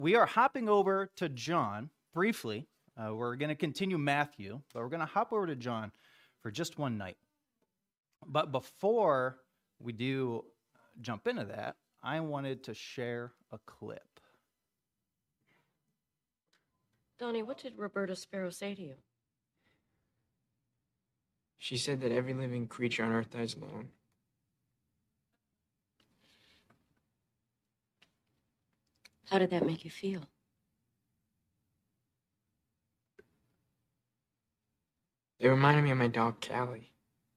we are hopping over to John briefly. We're going to continue Matthew, but we're going to hop over to John for just one night. But before we do jump into that, I wanted to share a clip. Donnie, what did Roberta Sparrow say to you? She said that every living creature on Earth dies alone. How did that make you feel? It reminded me of my dog, Callie.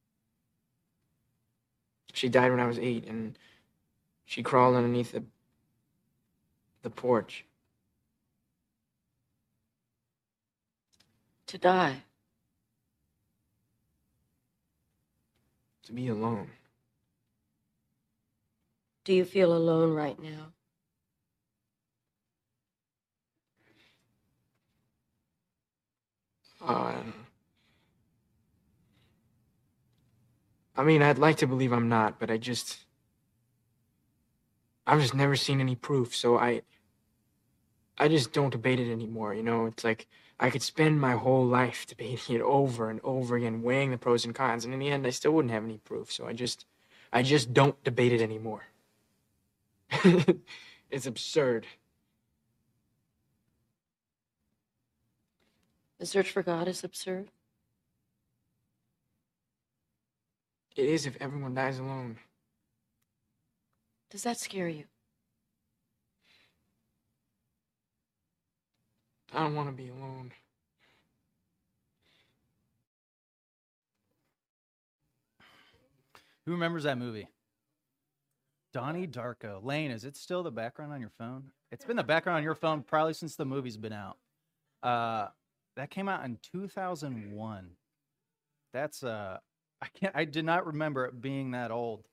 She died when I was 8, and she crawled underneath the porch. To die. To be alone. Do you feel alone right now? I mean, I'd like to believe I'm not, but I've just never seen any proof, so I just don't debate it anymore, you know? It's like I could spend my whole life debating it over and over again, weighing the pros and cons, and in the end, I still wouldn't have any proof, so I just don't debate it anymore. It's absurd. The search for God is absurd? It is if everyone dies alone. Does that scare you? I don't want to be alone. Who remembers that movie? Donnie Darko. Lane, is it still the background on your phone? It's been the background on your phone probably since the movie's been out. That came out in 2001. That's I did not remember it being that old.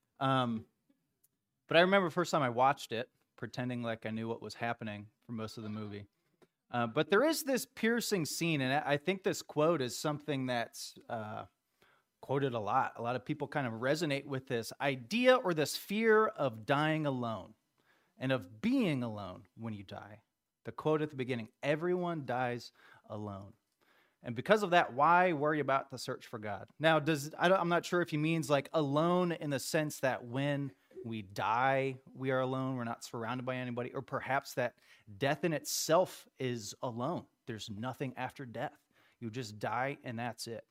But I remember the first time I watched it, pretending like I knew what was happening for most of the movie. But there is this piercing scene, and I think this quote is something that's quoted a lot. A lot of people kind of resonate with this idea or this fear of dying alone and of being alone when you die. The quote at the beginning, everyone dies alone. And because of that, why worry about the search for God? Now, I'm not sure if he means like alone in the sense that when we die, we are alone, we're not surrounded by anybody, or perhaps that death in itself is alone. There's nothing after death. You just die and that's it.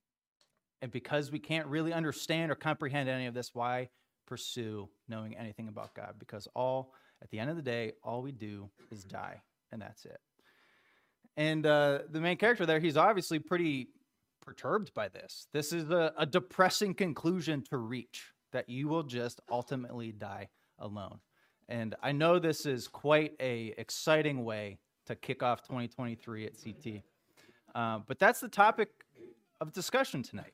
And because we can't really understand or comprehend any of this, why pursue knowing anything about God? Because at the end of the day, all we do is die and that's it. And the main character there, he's obviously pretty perturbed by this. This is a depressing conclusion to reach, that you will just ultimately die alone. And I know this is quite a exciting way to kick off 2023 at CT. But that's the topic of discussion tonight,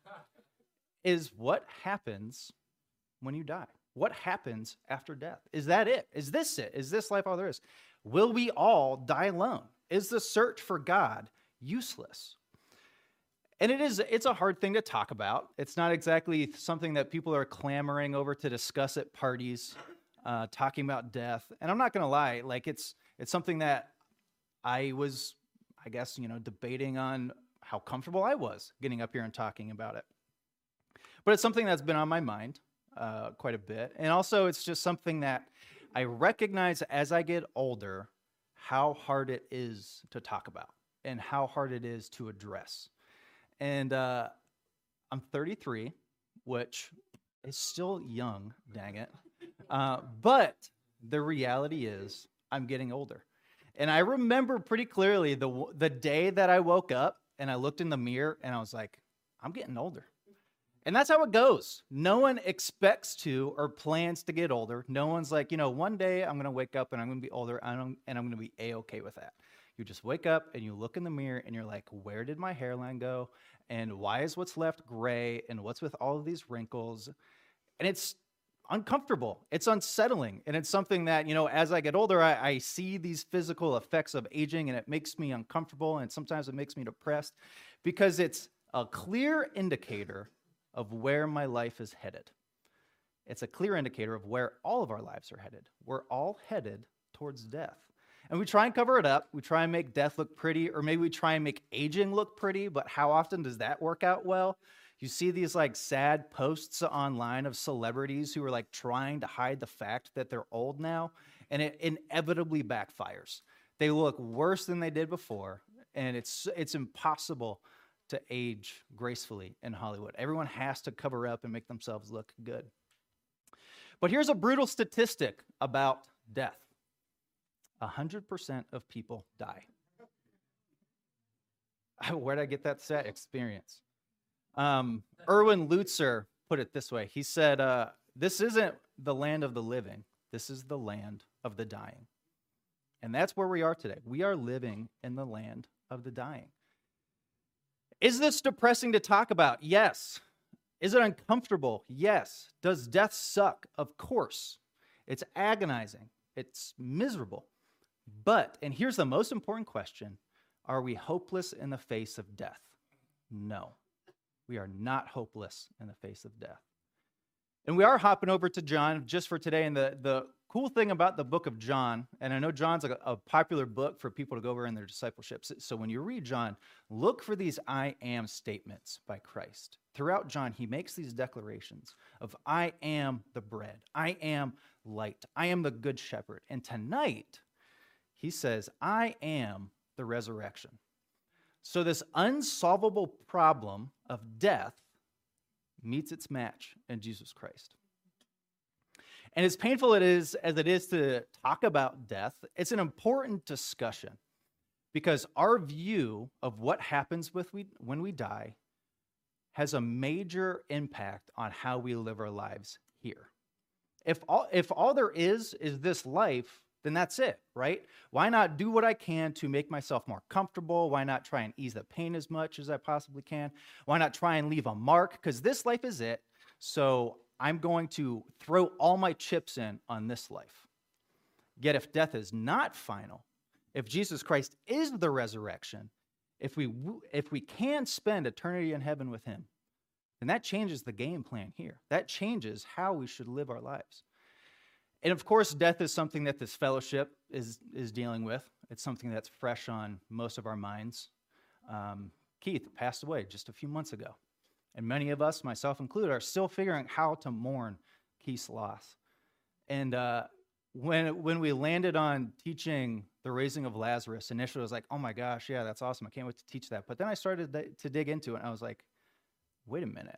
is what happens when you die? What happens after death? Is that it? Is this it? Is this life all there is? Will we all die alone? Is the search for God useless? And it's a hard thing to talk about. It's not exactly something that people are clamoring over to discuss at parties, talking about death. And I'm not going to lie, like it's something that I was, I guess, debating on how comfortable I was getting up here and talking about it. But it's something that's been on my mind quite a bit. And also it's just something that I recognize as I get older, how hard it is to talk about and how hard it is to address. And I'm 33, which is still young, dang it. But the reality is I'm getting older. And I remember pretty clearly the day that I woke up and I looked in the mirror and I was like, I'm getting older. And that's how it goes. No one expects to or plans to get older. No one's like, one day I'm going to wake up and I'm going to be older and I'm going to be A-okay with that. You just wake up and you look in the mirror and you're like, where did my hairline go? And why is what's left gray? And what's with all of these wrinkles? And it's uncomfortable. It's unsettling. And it's something that, as I get older, I see these physical effects of aging and it makes me uncomfortable. And sometimes it makes me depressed because it's a clear indicator of where my life is headed. It's a clear indicator of where all of our lives are headed. We're all headed towards death. And we try and cover it up. We try and make death look pretty, or maybe we try and make aging look pretty, but how often does that work out well? You see these like sad posts online of celebrities who are like trying to hide the fact that they're old now, and it inevitably backfires. They look worse than they did before, and it's impossible to age gracefully in Hollywood. Everyone has to cover up and make themselves look good. But here's a brutal statistic about death. 100% of people die. Where'd I get that set? Experience. Erwin Lutzer put it this way. He said, this isn't the land of the living. This is the land of the dying. And that's where we are today. We are living in the land of the dying. Is this depressing to talk about? Yes. Is it uncomfortable? Yes. Does death suck? Of course. It's agonizing. It's miserable. But, and here's the most important question, are we hopeless in the face of death? No. We are not hopeless in the face of death. And we are hopping over to John just for today. And the cool thing about the book of John, and I know John's a popular book for people to go over in their discipleships. So when you read John, look for these I am statements by Christ. Throughout John, he makes these declarations of I am the bread. I am light. I am the good shepherd. And tonight, he says, I am the resurrection. So this unsolvable problem of death meets its match in Jesus Christ. And as painful as it is to talk about death, it's an important discussion because our view of what happens when we die has a major impact on how we live our lives here. If all there is this life, then that's it, right? Why not do what I can to make myself more comfortable? Why not try and ease the pain as much as I possibly can? Why not try and leave a mark? Because this life is it, so I'm going to throw all my chips in on this life. Yet if death is not final, if Jesus Christ is the resurrection, if we can spend eternity in heaven with him, then that changes the game plan here. That changes how we should live our lives. And of course, death is something that this fellowship is dealing with. It's something that's fresh on most of our minds. Keith passed away just a few months ago. And many of us, myself included, are still figuring out how to mourn Keith's loss. And when we landed on teaching the raising of Lazarus, initially I was like, oh my gosh, yeah, that's awesome. I can't wait to teach that. But then I started to dig into it, and I was like, wait a minute.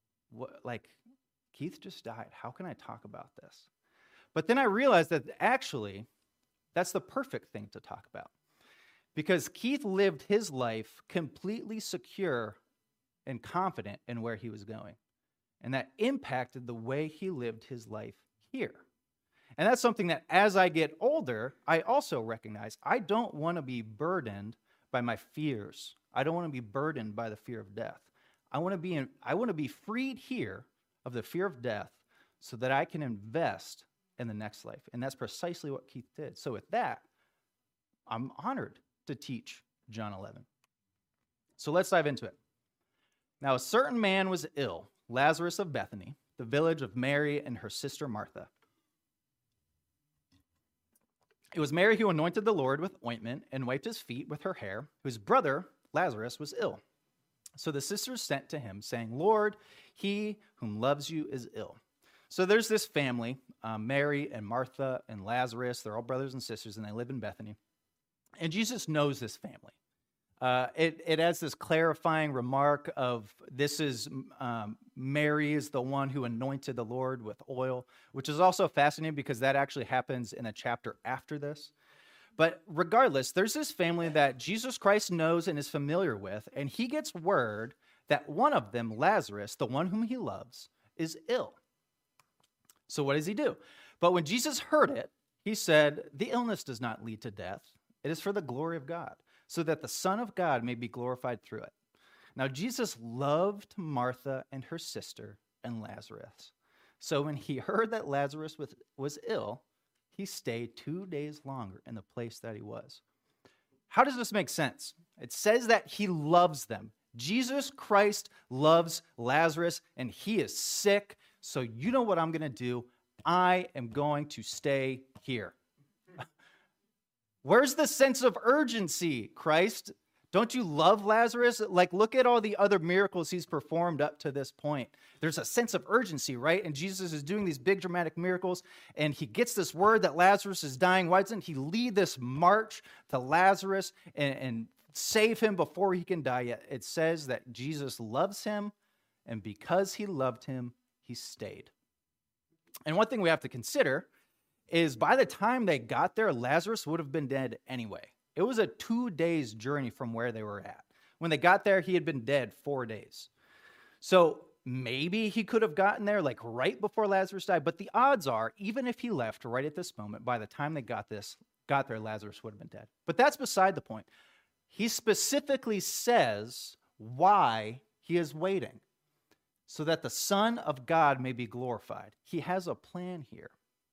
Keith just died. How can I talk about this? But then I realized that actually, that's the perfect thing to talk about. Because Keith lived his life completely secure and confident in where he was going. And that impacted the way he lived his life here. And that's something that as I get older, I also recognize I don't want to be burdened by my fears. I don't want to be burdened by the fear of death. I want to be freed here of the fear of death so that I can invest in the next life. And that's precisely what Keith did. So with that, I'm honored to teach John 11. So let's dive into it. Now, a certain man was ill, Lazarus of Bethany, the village of Mary and her sister Martha. It was Mary who anointed the Lord with ointment and wiped his feet with her hair, whose brother Lazarus was ill. So the sisters sent to him, saying, Lord, he whom loves you is ill. So there's this family, Mary and Martha and Lazarus. They're all brothers and sisters, and they live in Bethany. And Jesus knows this family. It adds this clarifying remark of this is Mary is the one who anointed the Lord with oil, which is also fascinating because that actually happens in a chapter after this. But regardless, there's this family that Jesus Christ knows and is familiar with, and he gets word that one of them, Lazarus, the one whom he loves, is ill. So what does he do? But when Jesus heard it, he said, the illness does not lead to death. It is for the glory of God, so that the Son of God may be glorified through it. Now, Jesus loved Martha and her sister and Lazarus. So when he heard that Lazarus was ill, he stayed 2 days longer in the place that he was. How does this make sense? It says that he loves them. Jesus Christ loves Lazarus, and he is sick. So you know what I'm going to do? I am going to stay here. Where's the sense of urgency, Christ? Don't you love Lazarus? Like, look at all the other miracles he's performed up to this point. There's a sense of urgency, right? And Jesus is doing these big dramatic miracles, and he gets this word that Lazarus is dying. Why doesn't he lead this march to Lazarus and save him before he can die? Yet it says that Jesus loves him, and because he loved him, he stayed. And one thing we have to consider is by the time they got there, Lazarus would have been dead anyway. It was a 2 days journey from where they were at. When they got there, he had been dead 4 days. So maybe he could have gotten there like right before Lazarus died, but the odds are, even if he left right at this moment, by the time they got there, Lazarus would have been dead. But that's beside the point. He specifically says why he is waiting, so that the Son of God may be glorified. He has a plan here.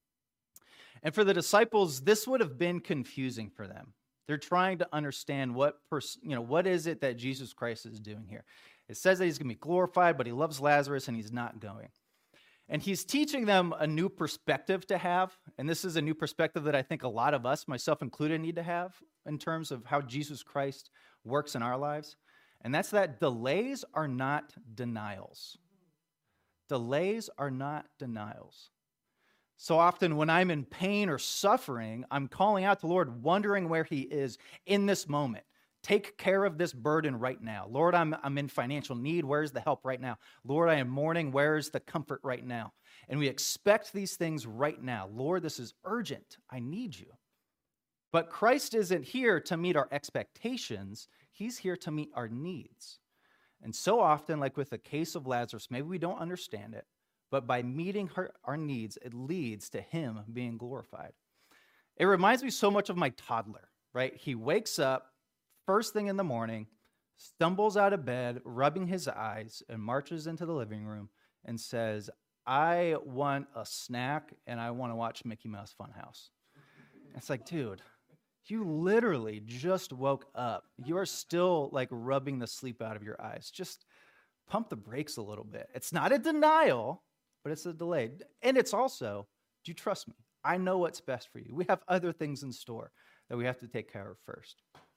And for the disciples, this would have been confusing for them. They're trying to understand what is it that Jesus Christ is doing here. It says that he's going to be glorified, but he loves Lazarus and he's not going. And he's teaching them a new perspective to have. And this is a new perspective that I think a lot of us, myself included, need to have in terms of how Jesus Christ works in our lives. And that's that delays are not denials. Delays are not denials. So often when I'm in pain or suffering, I'm calling out to the Lord, wondering where he is in this moment. Take care of this burden right now. Lord, I'm in financial need. Where's the help right now? Lord, I am mourning. Where's the comfort right now? And we expect these things right now. Lord, this is urgent. I need you. But Christ isn't here to meet our expectations. He's here to meet our needs. And so often, like with the case of Lazarus, maybe we don't understand it, but by meeting our needs, it leads to him being glorified. It reminds me so much of my toddler, right? He wakes up first thing in the morning, stumbles out of bed, rubbing his eyes, and marches into the living room and says, I want a snack and I want to watch Mickey Mouse Funhouse. It's like, dude, you literally just woke up. You are still like rubbing the sleep out of your eyes. Just pump the brakes a little bit. It's not a denial, but it's a delay. And it's also, do you trust me? I know what's best for you. We have other things in store that we have to take care of first.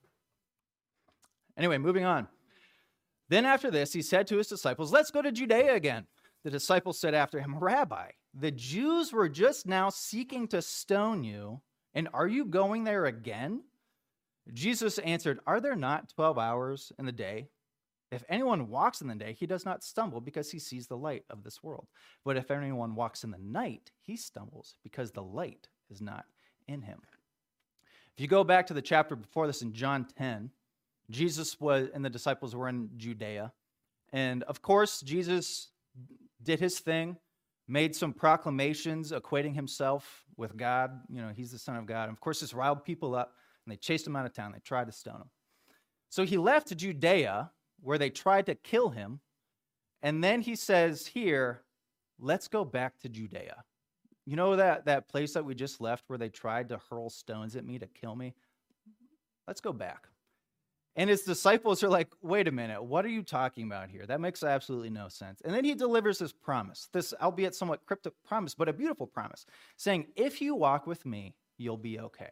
Anyway, moving on. Then after this, he said to his disciples, let's go to Judea again. The disciples said after him, Rabbi, the Jews were just now seeking to stone you, and are you going there again? Jesus answered, are there not 12 hours in the day? If anyone walks in the day, he does not stumble because he sees the light of this world. But if anyone walks in the night, he stumbles because the light is not in him. If you go back to the chapter before this in John 10, Jesus and the disciples were in Judea. And of course, Jesus did his thing, made some proclamations equating himself with God. You know, he's the Son of God. And of course, this riled people up, and they chased him out of town. They tried to stone him. So he left Judea, where they tried to kill him. And then he says here, let's go back to Judea. You know that place that we just left where they tried to hurl stones at me to kill me? Let's go back. And his disciples are like, wait a minute, what are you talking about here? That makes absolutely no sense. And then he delivers this promise, this albeit somewhat cryptic promise, but a beautiful promise, saying, if you walk with me, you'll be okay.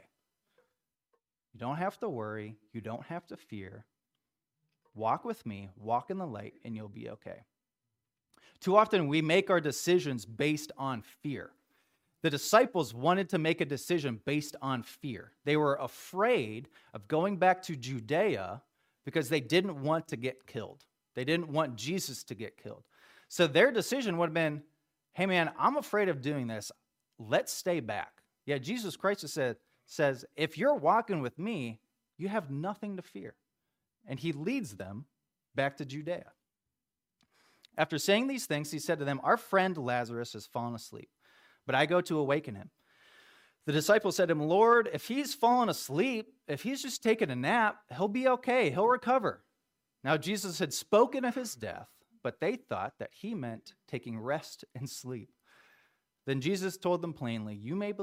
You don't have to worry. You don't have to fear. Walk with me, walk in the light, and you'll be okay. Too often we make our decisions based on fear. The disciples wanted to make a decision based on fear. They were afraid of going back to Judea because they didn't want to get killed. They didn't want Jesus to get killed. So their decision would have been, hey man, I'm afraid of doing this. Let's stay back. Yeah, Jesus Christ says, if you're walking with me, you have nothing to fear. And he leads them back to Judea. After saying these things, he said to them, our friend Lazarus has fallen asleep, but I go to awaken him. The disciples said to him, Lord, if he's fallen asleep, if he's just taken a nap, he'll be okay. He'll recover. Now Jesus had spoken of his death, but they thought that he meant taking rest and sleep. Then Jesus told them plainly,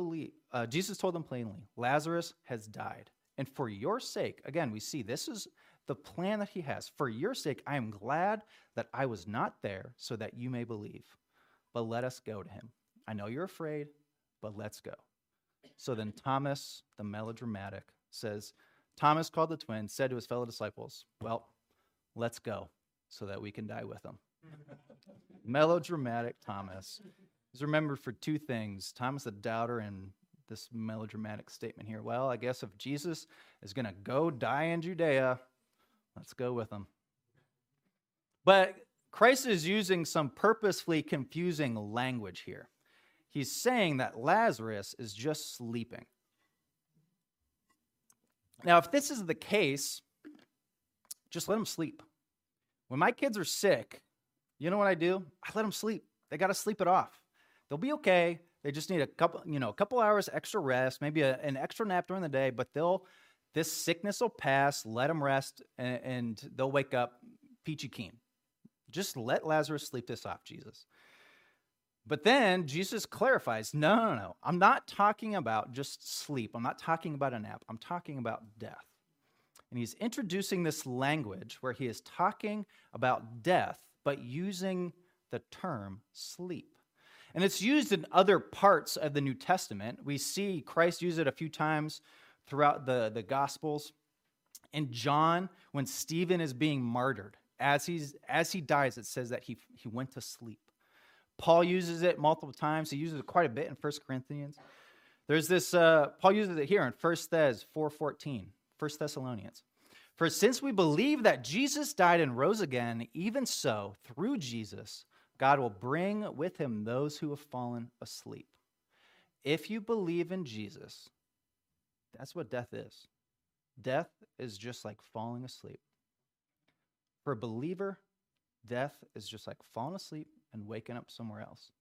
Lazarus has died. And for your sake, again, we see this is the plan that he has. For your sake, I am glad that I was not there so that you may believe. But let us go to him. I know you're afraid, but let's go. So then Thomas, the melodramatic, says, Thomas, called the twin, said to his fellow disciples, well, let's go so that we can die with him. Melodramatic Thomas is remembered for two things: Thomas the doubter and this melodramatic statement here. Well, I guess if Jesus is going to go die in Judea, let's go with him. But Christ is using some purposefully confusing language here. He's saying that Lazarus is just sleeping. Now, if this is the case, just let them sleep. When my kids are sick, you know what I do? I let them sleep. They got to sleep it off. They'll be okay. They just need a couple hours extra rest, maybe an extra nap during the day, but this sickness will pass. Let them rest, and they'll wake up peachy keen. Just let Lazarus sleep this off, Jesus. But then Jesus clarifies, no. I'm not talking about just sleep. I'm not talking about a nap. I'm talking about death. And he's introducing this language where he is talking about death, but using the term sleep. And it's used in other parts of the New Testament. We see Christ use it a few times throughout the Gospels. In John, when Stephen is being martyred, as he dies, it says that he went to sleep. Paul uses it multiple times. He uses it quite a bit in 1 Corinthians. There's this, Paul uses it here in 1 Thess 4:14, 1 Thessalonians. For since we believe that Jesus died and rose again, even so, through Jesus, God will bring with him those who have fallen asleep. If you believe in Jesus, that's what death is. Death is just like falling asleep. For a believer, death is just like falling asleep and waking up somewhere else.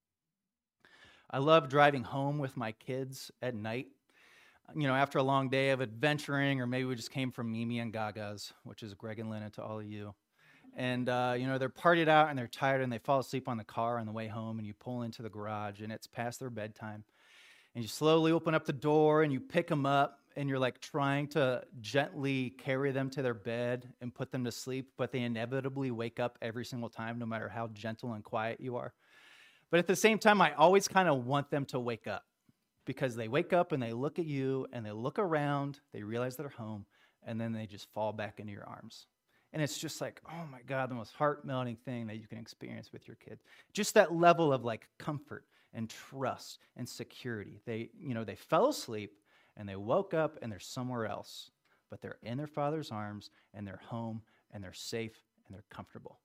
I love driving home with my kids at night. After a long day of adventuring, or maybe we just came from Mimi and Gaga's, which is Greg and Lynn to all of you. And, they're partied out and they're tired and they fall asleep on the car on the way home, and you pull into the garage and it's past their bedtime. And you slowly open up the door and you pick them up and you're like trying to gently carry them to their bed and put them to sleep, but they inevitably wake up every single time, no matter how gentle and quiet you are. But at the same time, I always kind of want them to wake up, because they wake up and they look at you and they look around, they realize they're home, and then they just fall back into your arms. And it's just like, oh my God, the most heart-melting thing that you can experience with your kid. Just that level of like comfort and trust and security. They fell asleep and they woke up and they're somewhere else, but they're in their father's arms and they're home and they're safe and they're comfortable.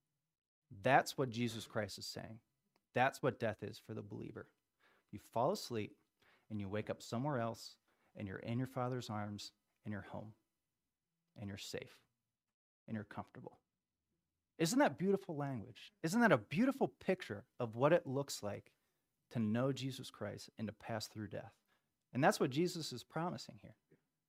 That's what Jesus Christ is saying. That's what death is for the believer. You fall asleep and you wake up somewhere else and you're in your father's arms and you're home and you're safe and you're comfortable. Isn't that beautiful language? Isn't that a beautiful picture of what it looks like to know Jesus Christ and to pass through death? And that's what Jesus is promising here.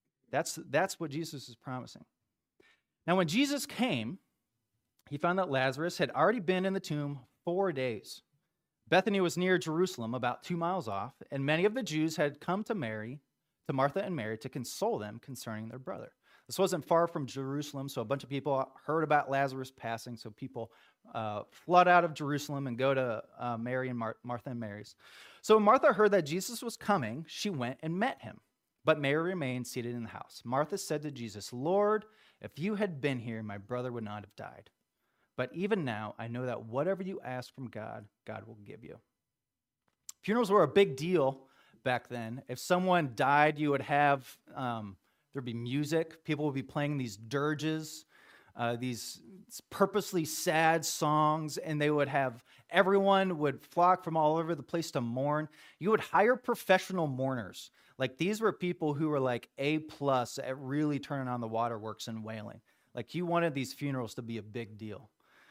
That's what Jesus is promising. Now, when Jesus came, he found that Lazarus had already been in the tomb 4 days. Bethany was near Jerusalem, about 2 miles off, and many of the Jews had come to Martha and Mary, to console them concerning their brother. This wasn't far from Jerusalem, so a bunch of people heard about Lazarus passing, so people flood out of Jerusalem and go to Mary and Martha and Mary's. So when Martha heard that Jesus was coming, she went and met him, but Mary remained seated in the house. Martha said to Jesus, "Lord, if you had been here, my brother would not have died. But even now, I know that whatever you ask from God, God will give you." Funerals were a big deal back then. If someone died, you would have, there'd be music. People would be playing these dirges, these purposely sad songs, and everyone would flock from all over the place to mourn. You would hire professional mourners. Like, these were people who were like A+ at really turning on the waterworks and wailing. Like, you wanted these funerals to be a big deal.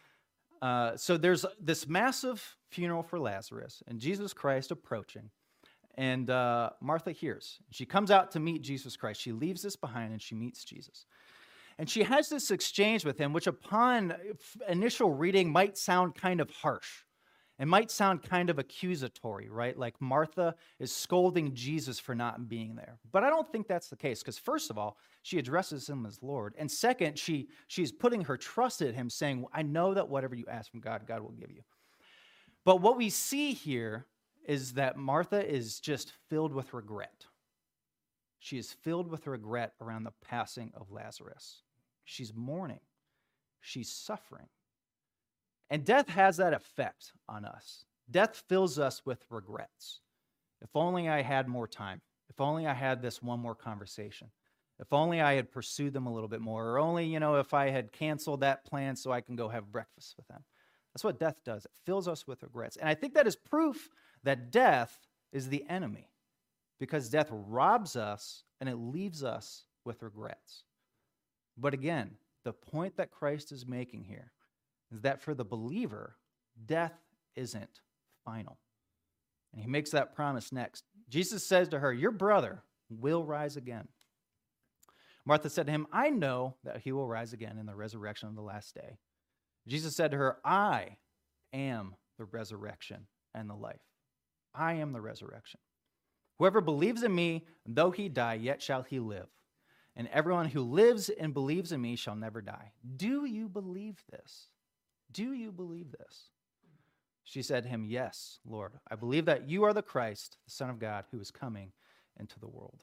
So there's this massive funeral for Lazarus and Jesus Christ approaching. And Martha hears. She comes out to meet Jesus Christ. She leaves this behind and she meets Jesus. And she has this exchange with him, which upon initial reading might sound kind of harsh. It might sound kind of accusatory, right? Like Martha is scolding Jesus for not being there. But I don't think that's the case, because first of all, she addresses him as Lord. And second, she's putting her trust in him, saying, I know that whatever you ask from God, God will give you. But what we see here is that Martha is just filled with regret. She is filled with regret around the passing of Lazarus. She's mourning. She's suffering. And death has that effect on us. Death fills us with regrets. If only I had more time. If only I had this one more conversation. If only I had pursued them a little bit more. Or only, if I had canceled that plan so I can go have breakfast with them. That's what death does. It fills us with regrets. And I think that is proof that death is the enemy, because death robs us and it leaves us with regrets. But again, the point that Christ is making here is that for the believer, death isn't final. And he makes that promise next. Jesus says to her, your brother will rise again. Martha said to him, I know that he will rise again in the resurrection of the last day. Jesus said to her, I am the resurrection and the life. I am the resurrection. Whoever believes in me, though he die, yet shall he live. And everyone who lives and believes in me shall never die. Do you believe this? Do you believe this? She said to him, yes, Lord. I believe that you are the Christ, the Son of God, who is coming into the world.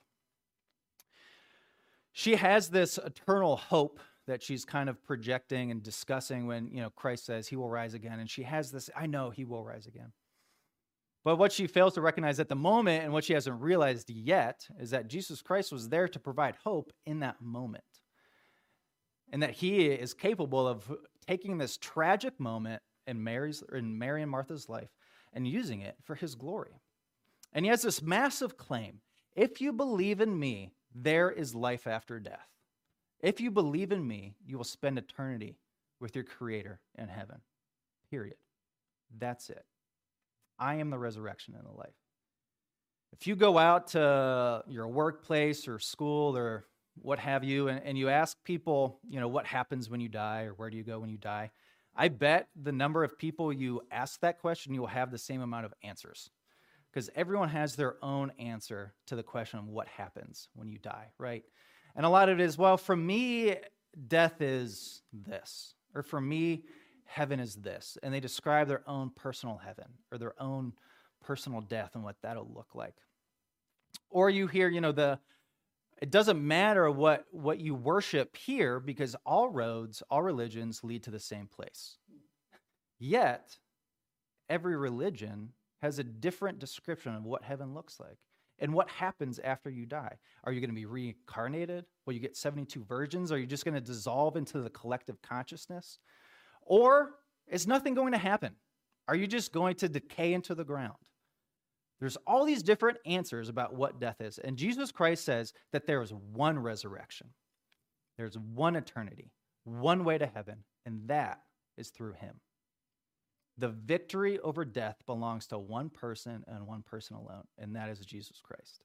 She has this eternal hope that she's kind of projecting and discussing when, Christ says he will rise again. And she has this, I know he will rise again. But what she fails to recognize at the moment, and what she hasn't realized yet, is that Jesus Christ was there to provide hope in that moment. And that he is capable of taking this tragic moment in Mary and Martha's life and using it for his glory. And he has this massive claim. If you believe in me, there is life after death. If you believe in me, you will spend eternity with your Creator in heaven. Period. That's it. I am the resurrection and the life. If you go out to your workplace or school or what have you, and you ask people, what happens when you die or where do you go when you die, I bet the number of people you ask that question, you will have the same amount of answers. Because everyone has their own answer to the question of what happens when you die, right? And a lot of it is, well, for me, death is this. Or for me, heaven is this. And they describe their own personal heaven or their own personal death and what that'll look like. Or you hear, it doesn't matter what you worship here because all roads, all religions lead to the same place. Yet, every religion has a different description of what heaven looks like and what happens after you die. Are you going to be reincarnated? Will you get 72 virgins? Are you just going to dissolve into the collective consciousness? Or is nothing going to happen? Are you just going to decay into the ground? There's all these different answers about what death is. And Jesus Christ says that there is one resurrection. There's one eternity, one way to heaven, and that is through him. The victory over death belongs to one person and one person alone, and that is Jesus Christ.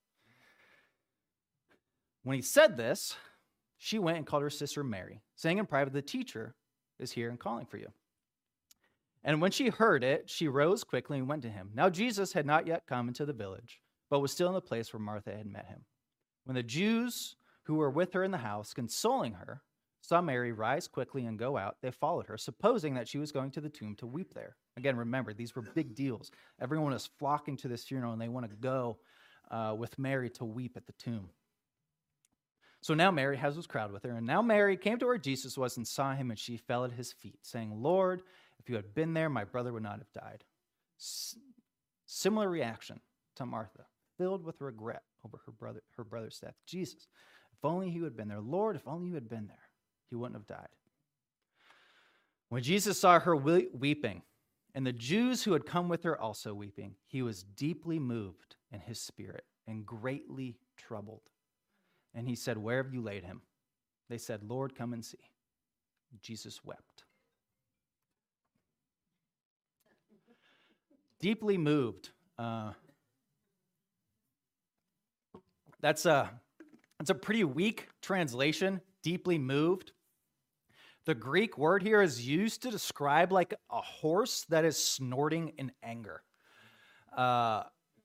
When he said this, she went and called her sister Mary, saying in private, the teacher is here and calling for you. And when she heard it, she rose quickly and went to him. Now Jesus had not yet come into the village, but was still in the place where Martha had met him. When the Jews who were with her in the house, consoling her, saw Mary rise quickly and go out, they followed her, supposing that she was going to the tomb to weep there. Again, remember, these were big deals. Everyone is flocking to this funeral, and they want to go with Mary to weep at the tomb. So now Mary has this crowd with her, and now Mary came to where Jesus was and saw him, and she fell at his feet, saying, Lord, if you had been there, my brother would not have died. Similar reaction to Martha, filled with regret over her brother's death. Jesus, if only he had been there. Lord, if only you had been there, he wouldn't have died. When Jesus saw her weeping, and the Jews who had come with her also weeping, he was deeply moved in his spirit and greatly troubled. And he said, where have you laid him? They said, Lord, come and see. Jesus wept. Deeply moved. That's a pretty weak translation, deeply moved. The Greek word here is used to describe like a horse that is snorting in anger. I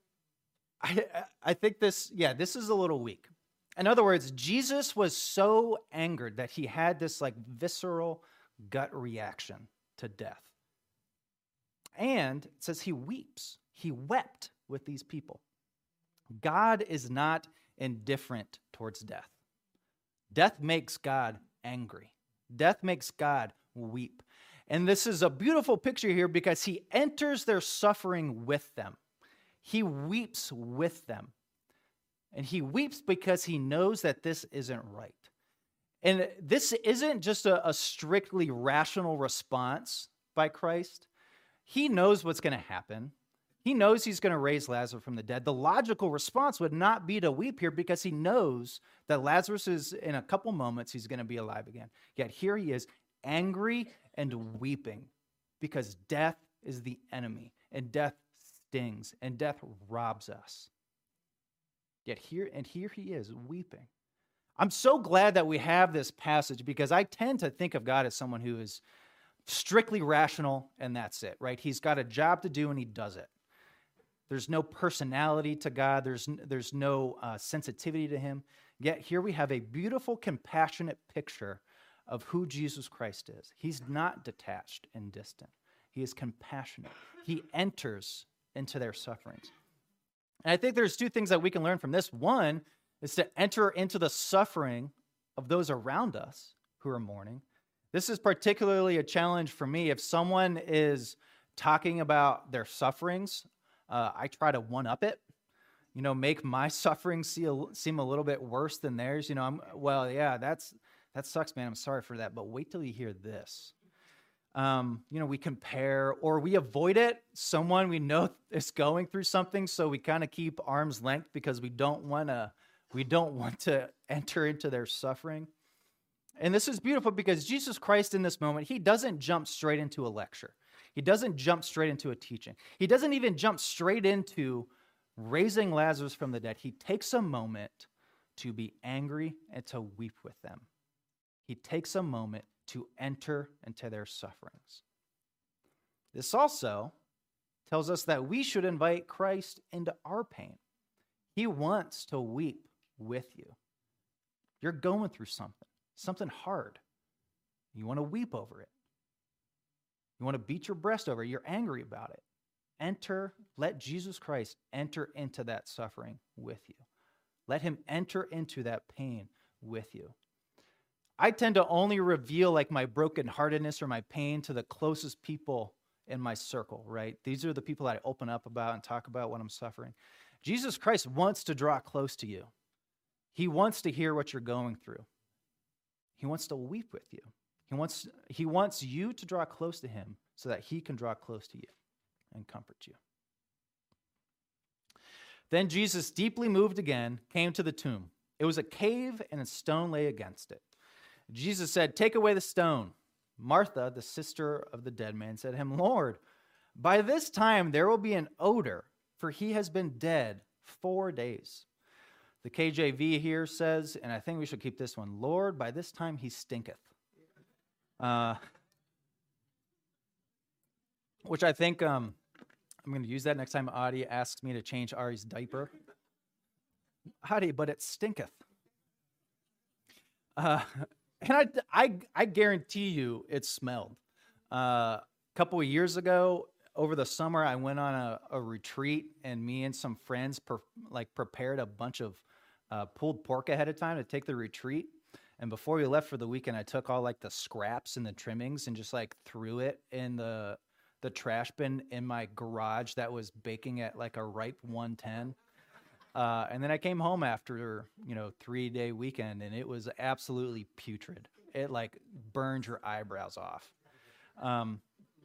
think this is a little weak. In other words, Jesus was so angered that he had this like visceral gut reaction to death. And it says he weeps. He wept with these people. God is not indifferent towards death. Death makes God angry. Death makes God weep. And this is a beautiful picture here because he enters their suffering with them. He weeps with them. And he weeps because he knows that this isn't right. And this isn't just a strictly rational response by Christ. He knows what's going to happen. He knows he's going to raise Lazarus from the dead. The logical response would not be to weep here because he knows that Lazarus is, in a couple moments, he's going to be alive again. Yet here he is, angry and weeping because death is the enemy and death stings and death robs us. Yet here he is weeping. I'm so glad that we have this passage because I tend to think of God as someone who is strictly rational and that's it, right? He's got a job to do and he does it. There's no personality to God. There's no sensitivity to him. Yet here we have a beautiful, compassionate picture of who Jesus Christ is. He's not detached and distant. He is compassionate. He enters into their sufferings. And I think there's two things that we can learn from this. One is to enter into the suffering of those around us who are mourning. This is particularly a challenge for me. If someone is talking about their sufferings, I try to one-up it, make my suffering seem a little bit worse than theirs. That sucks, man. I'm sorry for that. But wait till you hear this. We compare or we avoid it. Someone we know is going through something, so we kind of keep arm's length because we don't want to enter into their suffering. And this is beautiful because Jesus Christ in this moment, he doesn't jump straight into a lecture. He doesn't jump straight into a teaching. He doesn't even jump straight into raising Lazarus from the dead. He takes a moment to be angry and to weep with them. He takes a moment to enter into their sufferings. This also tells us that we should invite Christ into our pain. He wants to weep with you. You're going through something hard. You want to weep over it. You want to beat your breast over it. You're angry about it. Let Jesus Christ enter into that suffering with you. Let him enter into that pain with you. I tend to only reveal my brokenheartedness or my pain to the closest people in my circle, right? These are the people that I open up about and talk about when I'm suffering. Jesus Christ wants to draw close to you. He wants to hear what you're going through. He wants to weep with you. He wants you to draw close to him so that he can draw close to you and comfort you. Then Jesus, deeply moved again, came to the tomb. It was a cave and a stone lay against it. Jesus said, "Take away the stone." Martha, the sister of the dead man, said to him, "Lord, by this time there will be an odor, for he has been dead 4 days." The KJV here says, and I think we should keep this one, "Lord, by this time he stinketh." Which I think I'm going to use that next time Audie asks me to change Ari's diaper. Audie, but it stinketh. And I guarantee you it smelled. A couple of years ago, over the summer, I went on a retreat, and me and some friends prepared a bunch of pulled pork ahead of time to take the retreat. And before we left for the weekend, I took all the scraps and the trimmings and just threw it in the trash bin in my garage that was baking at a ripe 110. And then I came home after 3-day weekend, and it was absolutely putrid. It burned your eyebrows off. And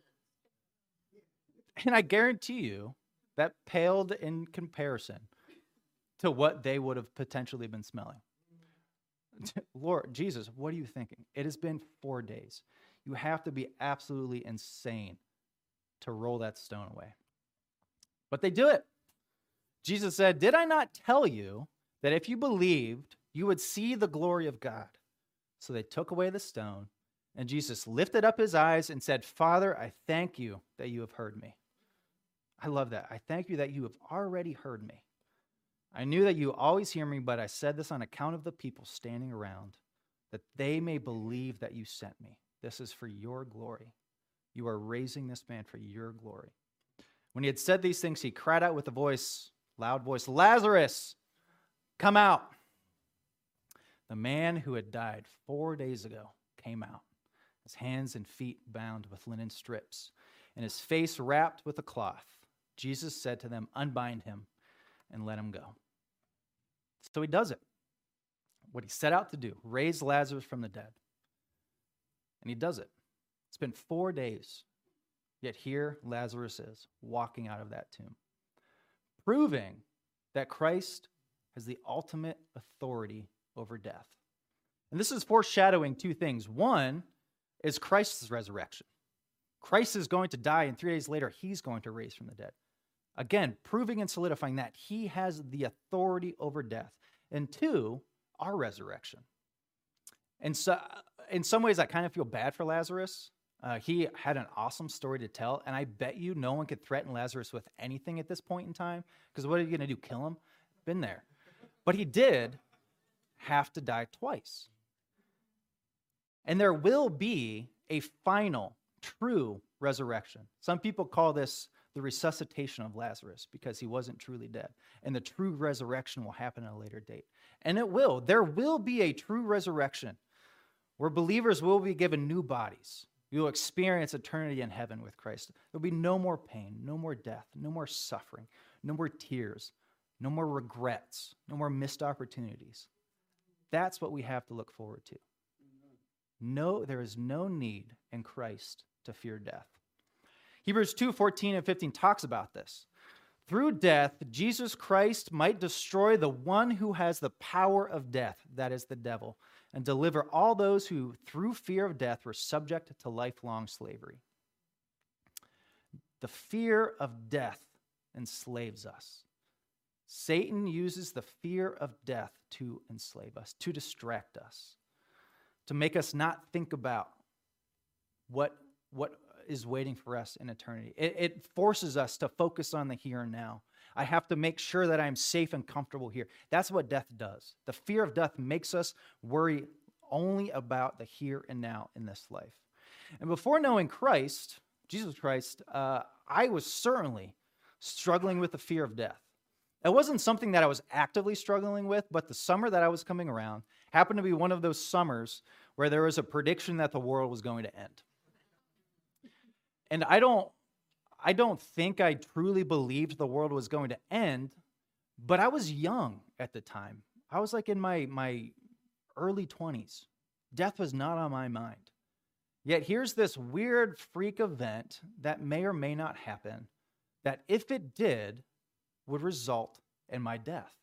I guarantee you that paled in comparison to what they would have potentially been smelling. Lord Jesus, what are you thinking? It has been 4 days. You have to be absolutely insane to roll that stone away. But they do it. Jesus said, "Did I not tell you that if you believed, you would see the glory of God?" So they took away the stone, and Jesus lifted up his eyes and said, "Father, I thank you that you have heard me." I love that. I thank you that you have already heard me. I knew that you always hear me, but I said this on account of the people standing around, that they may believe that you sent me. This is for your glory. You are raising this man for your glory. When he had said these things, he cried out with a loud voice, "Lazarus, come out. The man who had died 4 days ago came out, his hands and feet bound with linen strips, and his face wrapped with a cloth. Jesus said to them, unbind him and let him go. So he does it. What he set out to do, raise Lazarus from the dead. And he does it. It's been 4 days, yet here Lazarus is walking out of that tomb, proving that Christ has the ultimate authority over death. And this is foreshadowing two things. One is Christ's resurrection. Christ is going to die, and 3 days later, he's going to raise from the dead. Again, proving and solidifying that he has the authority over death. And two, our resurrection. And so, in some ways, I kind of feel bad for Lazarus. He had an awesome story to tell, and I bet you no one could threaten Lazarus with anything at this point in time, because what are you going to do, kill him? Been there. But he did have to die twice. And there will be a final, true resurrection. Some people call this the resuscitation of Lazarus because he wasn't truly dead. And the true resurrection will happen at a later date. And it will. There will be a true resurrection where believers will be given new bodies. We will experience eternity in heaven with Christ. There will be no more pain, no more death, no more suffering, no more tears, no more regrets, no more missed opportunities. That's what we have to look forward to. No, there is no need in Christ to fear death. Hebrews 2:14 and 15 talks about this. Through death, Jesus Christ might destroy the one who has the power of death, that is the devil, and deliver all those who, through fear of death, were subject to lifelong slavery. The fear of death enslaves us. Satan uses the fear of death to enslave us, to distract us, to make us not think about what is waiting for us in eternity. It forces us to focus on the here and now. I have to make sure that I'm safe and comfortable here. That's what death does. The fear of death makes us worry only about the here and now in this life. And before knowing Christ, Jesus Christ, I was certainly struggling with the fear of death. It wasn't something that I was actively struggling with, but the summer that I was coming around happened to be one of those summers where there was a prediction that the world was going to end. And I don't think I truly believed the world was going to end, but I was young at the time. I was like in my early 20s. Death was not on my mind. Yet here's this weird freak event that may or may not happen, that if it did, would result in my death.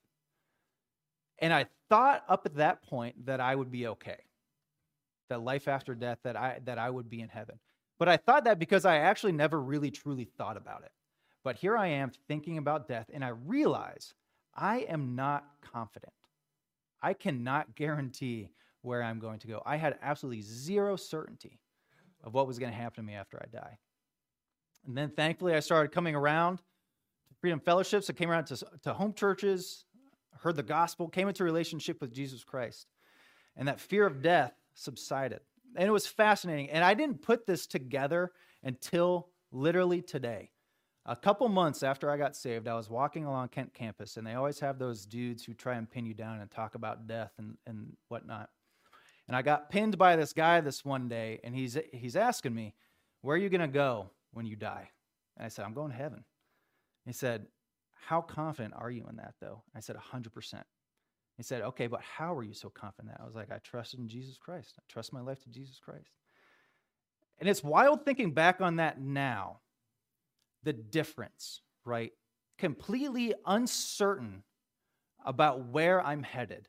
And I thought up at that point that I would be okay, that life after death, that I would be in heaven. But I thought that because I actually never really truly thought about it. But here I am thinking about death, and I realize I am not confident. I cannot guarantee where I'm going to go. I had absolutely zero certainty of what was going to happen to me after I die. And then thankfully I started coming around to Freedom Fellowships. I came around to home churches, heard the gospel, came into a relationship with Jesus Christ. And that fear of death subsided. And it was fascinating. And I didn't put this together until literally today. A couple months after I got saved, I was walking along Kent campus, and they always have those dudes who try and pin you down and talk about death and whatnot. And I got pinned by this guy this one day, and he's asking me, where are you going to go when you die? And I said, I'm going to heaven. He said, how confident are you in that, though? I said, 100%. He said, okay, but how are you so confident? I was like, I trusted in Jesus Christ. I trust my life to Jesus Christ. And it's wild thinking back on that now, the difference, right? Completely uncertain about where I'm headed,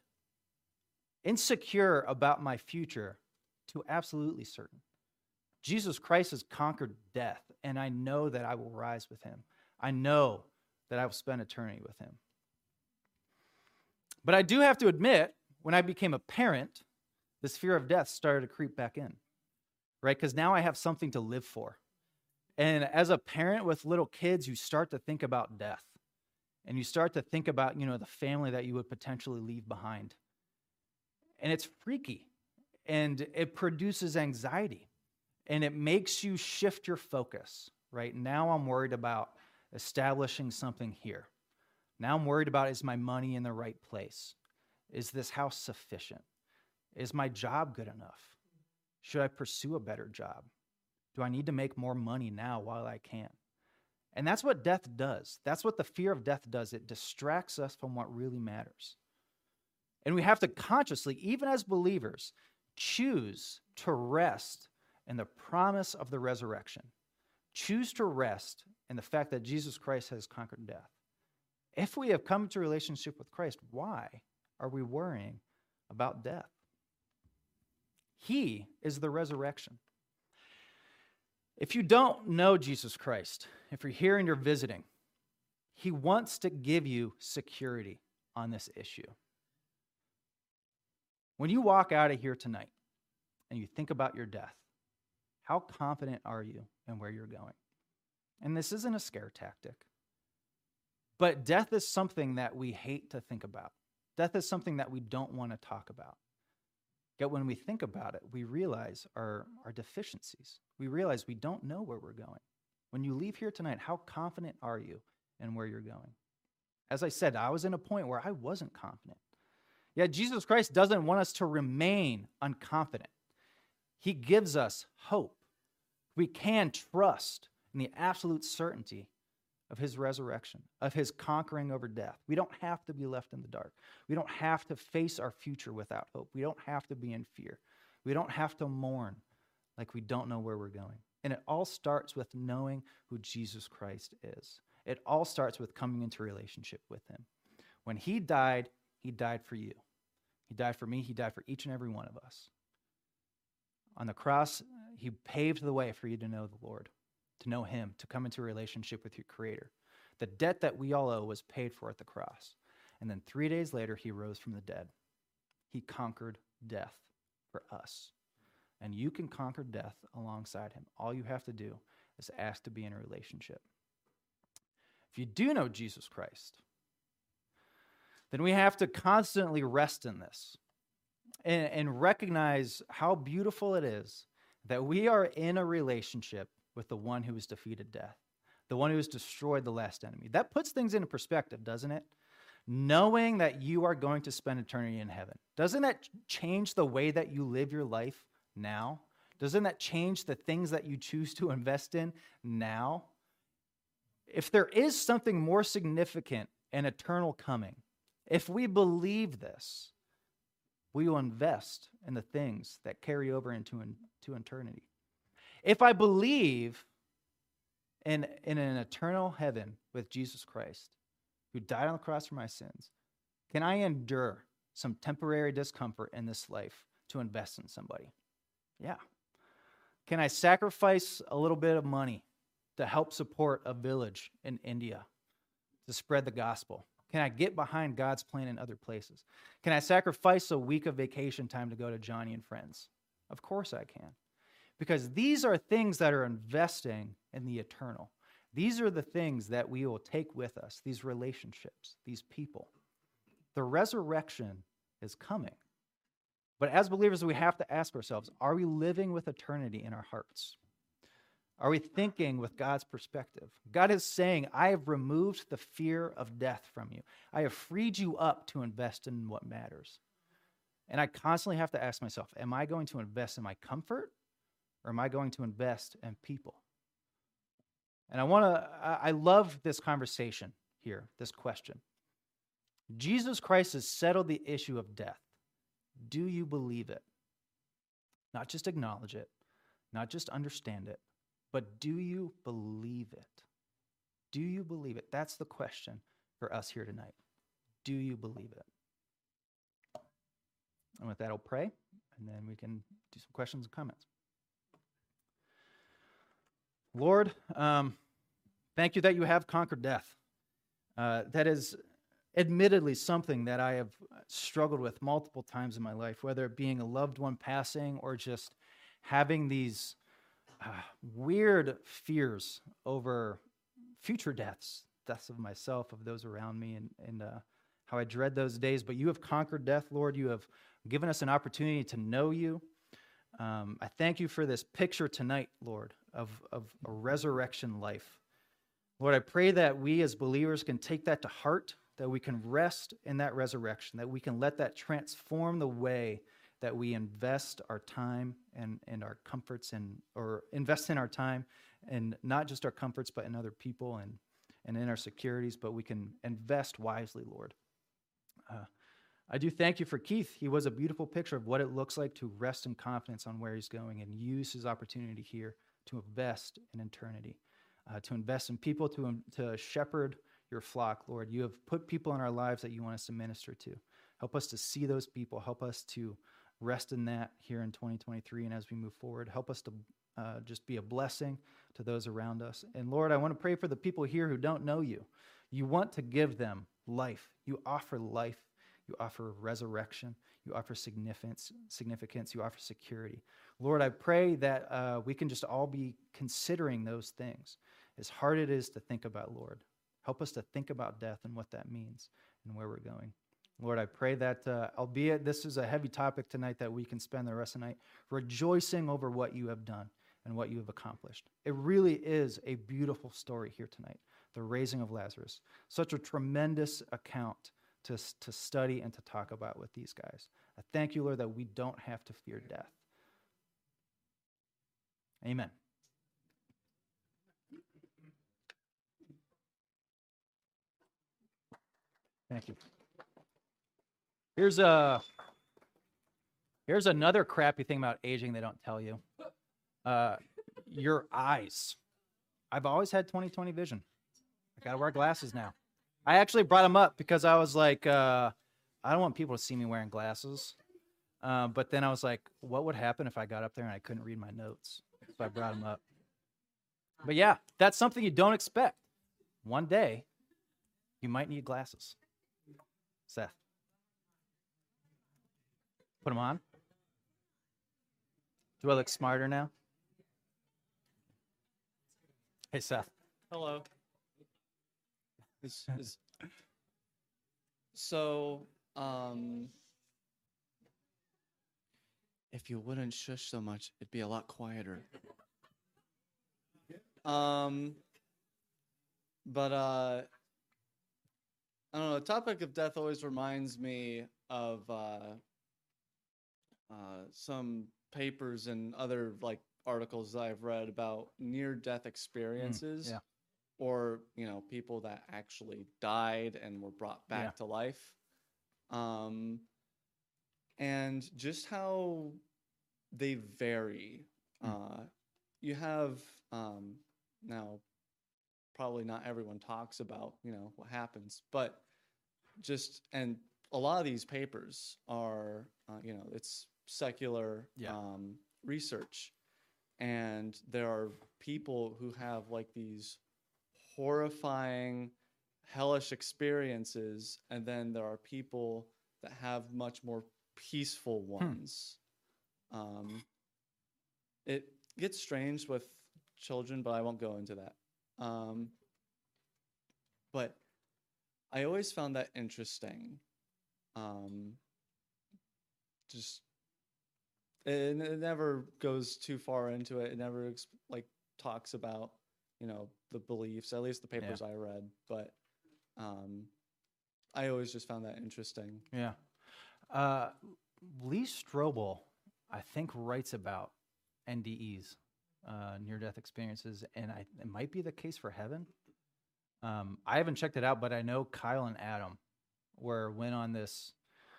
insecure about my future, to absolutely certain. Jesus Christ has conquered death, and I know that I will rise with him. I know that I will spend eternity with him. But I do have to admit, when I became a parent, this fear of death started to creep back in, right? Because now I have something to live for. And as a parent with little kids, you start to think about death. And you start to think about, the family that you would potentially leave behind. And it's freaky. And it produces anxiety. And it makes you shift your focus, right? Now I'm worried about establishing something here. Now I'm worried about, is my money in the right place? Is this house sufficient? Is my job good enough? Should I pursue a better job? Do I need to make more money now while I can? And that's what death does. That's what the fear of death does. It distracts us from what really matters. And we have to consciously, even as believers, choose to rest in the promise of the resurrection. Choose to rest in the fact that Jesus Christ has conquered death. If we have come to a relationship with Christ, why are we worrying about death? He is the resurrection. If you don't know Jesus Christ, if you're here and you're visiting, he wants to give you security on this issue. When you walk out of here tonight and you think about your death, how confident are you in where you're going? And this isn't a scare tactic, but death is something that we hate to think about. Death is something that we don't want to talk about. Yet when we think about it, we realize our deficiencies. We realize we don't know where we're going. When you leave here tonight, how confident are you in where you're going? As I said, I was in a point where I wasn't confident. Yet Jesus Christ doesn't want us to remain unconfident. He gives us hope. We can trust in the absolute certainty of his resurrection, of his conquering over death. We don't have to be left in the dark. We don't have to face our future without hope. We don't have to be in fear. We don't have to mourn like we don't know where we're going. And it all starts with knowing who Jesus Christ is. It all starts with coming into a relationship with him. When he died for you. He died for me. He died for each and every one of us. On the cross, he paved the way for you to know the Lord, to know him, to come into a relationship with your Creator. The debt that we all owe was paid for at the cross. And then 3 days later, he rose from the dead. He conquered death for us. And you can conquer death alongside him. All you have to do is ask to be in a relationship. If you do know Jesus Christ, then we have to constantly rest in this and recognize how beautiful it is that we are in a relationship with the one who has defeated death, the one who has destroyed the last enemy. That puts things into perspective, doesn't it? Knowing that you are going to spend eternity in heaven. Doesn't that change the way that you live your life now? Doesn't that change the things that you choose to invest in now? If there is something more significant and eternal coming, if we believe this, we will invest in the things that carry over into eternity. If I believe in an eternal heaven with Jesus Christ, who died on the cross for my sins, can I endure some temporary discomfort in this life to invest in somebody? Yeah. Can I sacrifice a little bit of money to help support a village in India to spread the gospel? Can I get behind God's plan in other places? Can I sacrifice a week of vacation time to go to Johnny and Friends? Of course I can. Because these are things that are investing in the eternal. These are the things that we will take with us, these relationships, these people. The resurrection is coming. But as believers, we have to ask ourselves, are we living with eternity in our hearts? Are we thinking with God's perspective? God is saying, I have removed the fear of death from you. I have freed you up to invest in what matters. And I constantly have to ask myself, am I going to invest in my comfort or am I going to invest in people? And I love this conversation here, this question. Jesus Christ has settled the issue of death. Do you believe it? Not just acknowledge it, not just understand it, but do you believe it? Do you believe it? That's the question for us here tonight. Do you believe it? And with that, I'll pray, and then we can do some questions and comments. Lord, thank you that you have conquered death. That is admittedly something that I have struggled with multiple times in my life, whether it being a loved one passing or just having these weird fears over future deaths of myself, of those around me, and how I dread those days. But you have conquered death, Lord. You have given us an opportunity to know you. I thank you for this picture tonight, Lord, of a resurrection life. Lord, I pray that we as believers can take that to heart, that we can rest in that resurrection, that we can let that transform the way that we invest our time and our comforts or invest in our time and not just our comforts, but in other people and in our securities, but we can invest wisely, Lord. I do thank you for Keith. He was a beautiful picture of what it looks like to rest in confidence on where he's going and use his opportunity here to invest in eternity, to invest in people, to shepherd your flock, Lord. You have put people in our lives that you want us to minister to. Help us to see those people. Help us to rest in that here in 2023 and as we move forward. Help us to just be a blessing to those around us. And Lord, I want to pray for the people here who don't know you. You want to give them life. You offer life. You offer resurrection. You offer significance. You offer security. Lord, I pray that we can just all be considering those things. As hard it is to think about, Lord, help us to think about death and what that means and where we're going. Lord, I pray that, albeit this is a heavy topic tonight, that we can spend the rest of the night rejoicing over what you have done and what you have accomplished. It really is a beautiful story here tonight, the raising of Lazarus. Such a tremendous account to study and to talk about with these guys. I thank you, Lord, that we don't have to fear death. Amen. Thank you. Here's another crappy thing about aging they don't tell you. Your eyes. I've always had 20/20 vision. I gotta wear glasses now. I actually brought them up because I was like, I don't want people to see me wearing glasses. But then I was like, what would happen if I got up there and I couldn't read my notes? So I brought them up. But yeah, that's something you don't expect. One day, you might need glasses. Seth. Put them on. Do I look smarter now? Hey, Seth. Hello. So, if you wouldn't shush so much, it'd be a lot quieter. But I don't know. The topic of death always reminds me of some papers and other articles that I've read about near-death experiences. Yeah. Or, people that actually died and were brought back to life. And just how they vary. You have, now, probably not everyone talks about, what happens, but and a lot of these papers are, it's secular research. And there are people who have these horrifying, hellish experiences, and then there are people that have much more peaceful ones. It gets strange with children, but I won't go into that. But I always found that interesting. It never goes too far into it. It never talks about the beliefs, at least the papers I read, but I always just found that interesting. Yeah. Lee Strobel, I think, writes about NDEs, near-death experiences, and it might be the case for heaven. I haven't checked it out, but I know Kyle and Adam went on this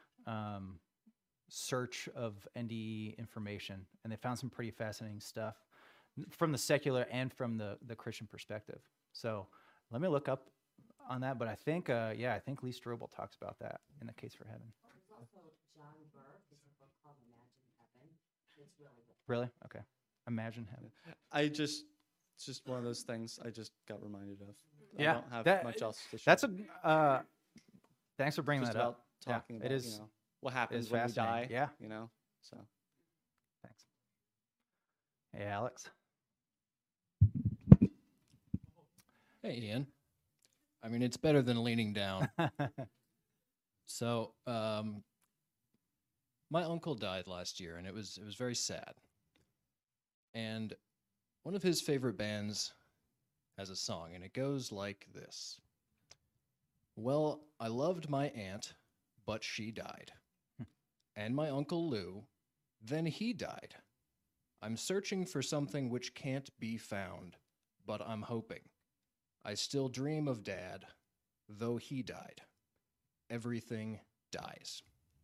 search of NDE information, and they found some pretty fascinating stuff from the secular and from the Christian perspective. So let me look up on that. But I think, I think Lee Strobel talks about that in The Case for Heaven. There's also John Burke. There's a book called Imagine Heaven. It's really good. Really? Okay. Imagine Heaven. It's just one of those things I just got reminded of. Yeah, I don't have much else to share. That's thanks for bringing just that up. Talking about it is, what happens when we die. Yeah. So. Thanks. Hey, Alex. Hey, Ian. I mean, it's better than leaning down. So, my uncle died last year, and it was very sad. And one of his favorite bands has a song, and it goes like this. Well, I loved my aunt, but she died. And my Uncle Lou, then he died. I'm searching for something which can't be found, but I'm hoping. I still dream of Dad, though he died. Everything dies.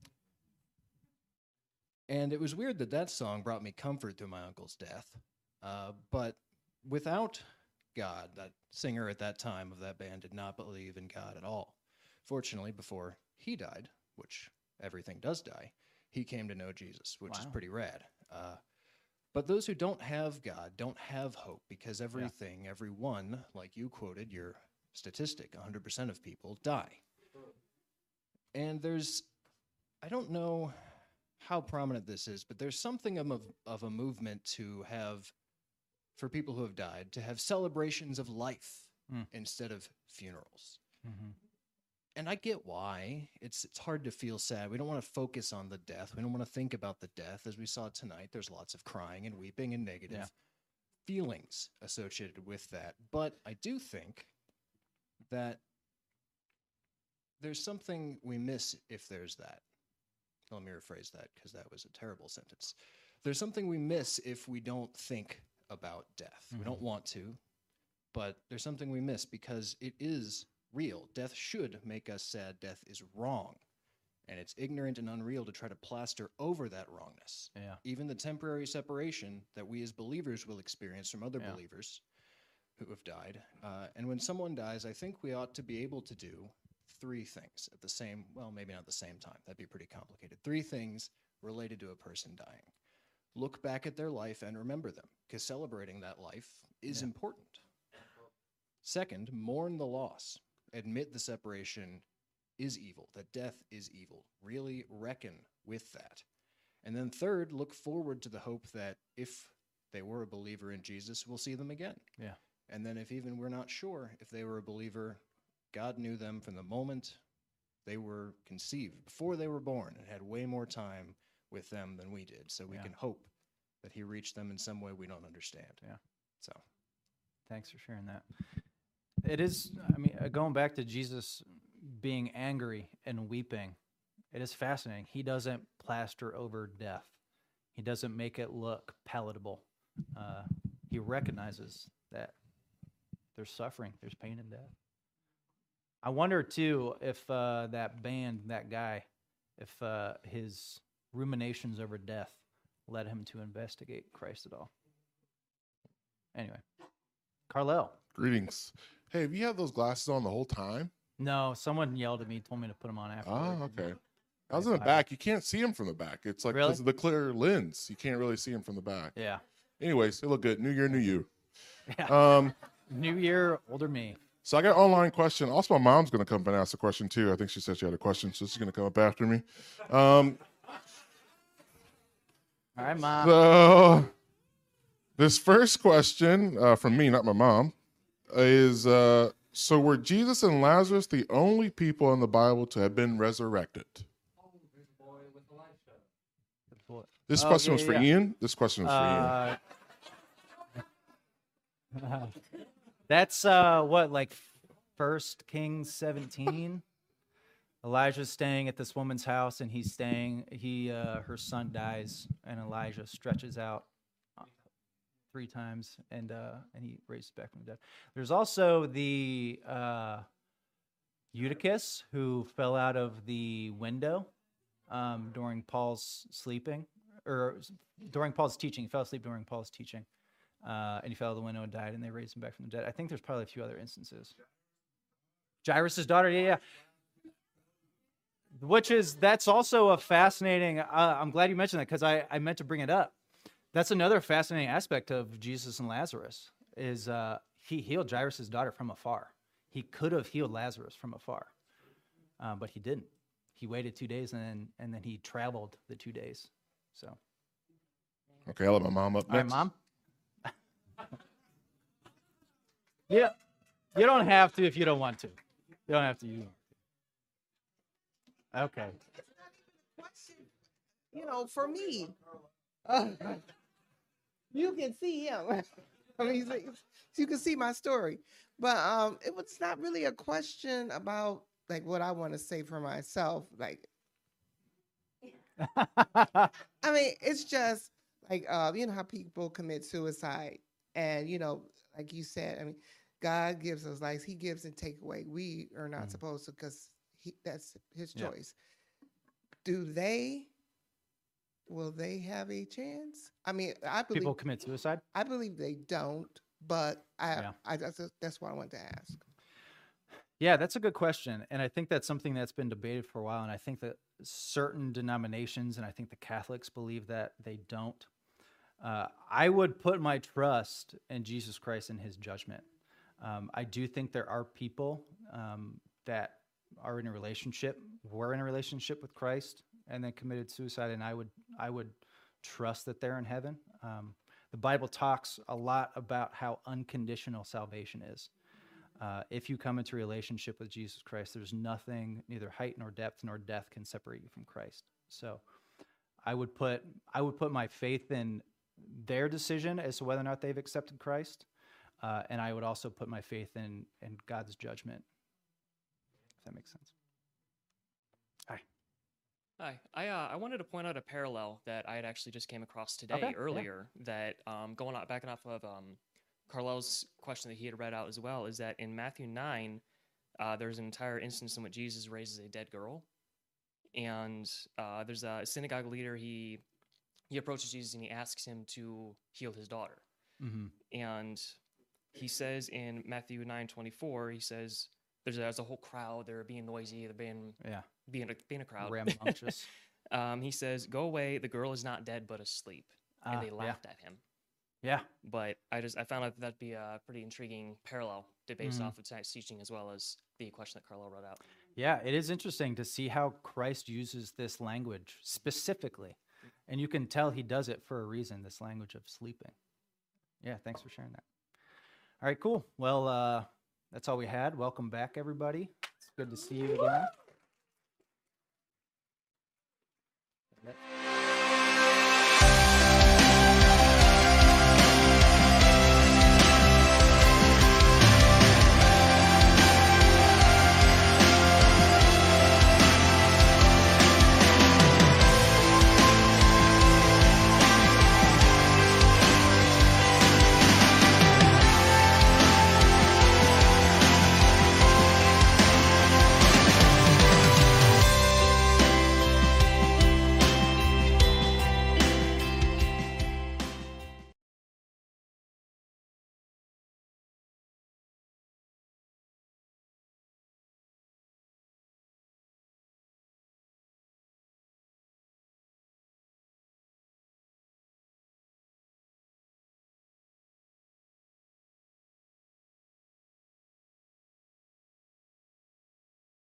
And it was weird that that song brought me comfort through my uncle's death. But without God, that singer at that time of that band did not believe in God at all. Fortunately, before he died, which everything does die, he came to know Jesus, which is Wow. pretty rad. But those who don't have God don't have hope because everything, everyone, like you quoted your statistic, 100% of people die. And I don't know how prominent this is, but there's something of a movement to have, for people who have died, to have celebrations of life instead of funerals. Mm-hmm. And I get why. It's hard to feel sad. We don't want to focus on the death. We don't want to think about the death. As we saw tonight, there's lots of crying and weeping and negative feelings associated with that. But I do think that there's something we miss if there's that. Let me rephrase that because that was a terrible sentence. There's something we miss if we don't think about death. We don't want to, but there's something we miss because it is real. Death should make us sad. Death is wrong. And it's ignorant and unreal to try to plaster over that wrongness. Yeah. Even the temporary separation that we as believers will experience from other believers who have died. And when someone dies, I think we ought to be able to do three things at the same, well, maybe not the same time. That'd be pretty complicated. Three things related to a person dying. Look back at their life and remember them, because celebrating that life is important. Second, mourn the loss. Admit the separation is evil, that death is evil. Really reckon with that. And then third, look forward to the hope that if they were a believer in Jesus, we'll see them again. Yeah. And then if even we're not sure if they were a believer, God knew them from the moment they were conceived, before they were born, and had way more time with them than we did. So we can hope that he reached them in some way we don't understand. Yeah. So Thanks for sharing that. It is, I mean, going back to Jesus being angry and weeping, it is fascinating. He doesn't plaster over death. He doesn't make it look palatable. He recognizes that there's suffering, there's pain in death. I wonder, too, if that band, that guy, if his ruminations over death led him to investigate Christ at all. Anyway, Carlel. Greetings. Hey, have you had those glasses on the whole time? No, someone yelled at me, told me to put them on after. Oh, okay. I was in the back. You can't see them from the back. It's like Really? because of the clear lens. You can't really see them from the back. Yeah. Anyways, they look good. New year, new you. Yeah. New year, older me. So I got an online question. Also, my mom's going to come up and ask a question too. I think she said she had a question, so she's going to come up after me. All right, Mom. So this first question from me, not my mom, is so were Jesus and Lazarus the only people in the Bible to have been resurrected? This question was for Ian. This question was for Ian. That's what, like 1 Kings 17? Elijah's staying at this woman's house, and her son dies, and Elijah stretches out 3 times, and he raises back from the dead. There's also the Eutychus, who fell out of the window during Paul's sleeping, or during Paul's teaching. He fell asleep during Paul's teaching, and he fell out of the window and died, and they raised him back from the dead. I think there's probably a few other instances. Jairus' daughter, yeah. That's also a fascinating, I'm glad you mentioned that, because I meant to bring it up. That's another fascinating aspect of Jesus and Lazarus, is he healed Jairus' daughter from afar. He could have healed Lazarus from afar, but he didn't. He waited 2 days, and then he traveled the 2 days. So. Okay, I'll let my mom up All right, next. Mom. Yeah, you don't have to if you don't want to. You don't have to. Okay. You know, for me, you can see him. I mean, you can see my story. But it was not really a question about like what I want to say for myself. Like, I mean, it's just like you know how people commit suicide, and you know, like you said, I mean, God gives us life; He gives and take away. We are not supposed to, because that's His Yeah. choice. Will they have a chance? I mean, People commit suicide? I believe they don't, but Yeah. that's what I wanted to ask. Yeah, that's a good question. And I think that's something that's been debated for a while. And I think that certain denominations, and I think the Catholics believe that they don't. I would put my trust in Jesus Christ and his judgment. I do think there are people that are in a relationship, were in a relationship with Christ, and then committed suicide. And I would trust that they're in heaven. The Bible talks a lot about how unconditional salvation is. If you come into a relationship with Jesus Christ, there's nothing, neither height nor depth nor death, can separate you from Christ. So I would put my faith in their decision as to whether or not they've accepted Christ, and I would also put my faith in God's judgment. If that makes sense. Hi. Hi. I wanted to point out a parallel that I had actually just came across today Okay, yeah. earlier. That backing off of Carl's question that he had read out as well, is that in Matthew 9, there's an entire instance in which Jesus raises a dead girl, and there's a synagogue leader. He approaches Jesus and he asks him to heal his daughter, and he says in Matthew 9:24, he says there's a whole crowd. They're being noisy. They're being a crowd. Rambunctious. He says, "Go away. The girl is not dead, but asleep." And they laughed at him. Yeah. But I found out that'd be a pretty intriguing parallel based off of tonight's teaching, as well as the question that Carlo wrote out. Yeah, it is interesting to see how Christ uses this language specifically. And you can tell he does it for a reason, this language of sleeping. Yeah, thanks for sharing that. All right, cool. Well, that's all we had. Welcome back, everybody. It's good to see you again.